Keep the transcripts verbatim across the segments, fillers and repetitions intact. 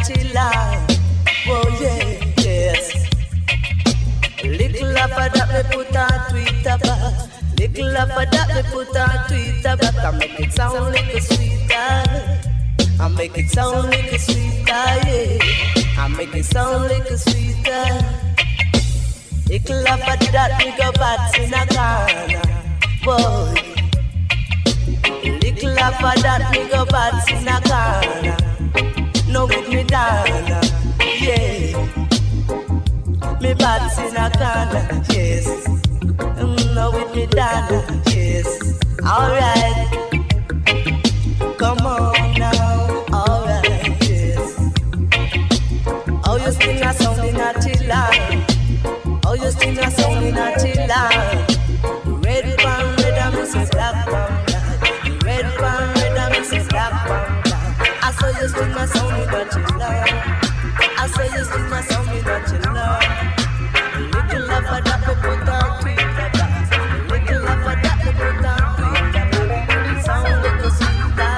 chilla. Oh yeah, yes. Little of that me put on Twitter back. Little of that me put on Twitter back. I make it sound like a sweeter. I make it sound like a sweeter, yeah. I make it sound like a sweeter. Little of that me go bats in a corner, boy. Little of that me go bats in a corner. No with me down, yeah. Me bats in a corner, yes. Mm, no with me down, yes. Alright, come on now, alright, yes. Oh, you sing a song in a chilla. Oh, you sing a song in a chilla. Red pan, red and me say black pan black. Red pan, red and me say black pan black. I saw you sing a song in a chilla. I saw you sing a song in a chilla. Little love for that we put on Twitter back. Little love for that we put on Twitter back. It sound like a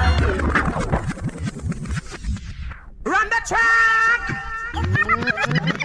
sweet. Run the track!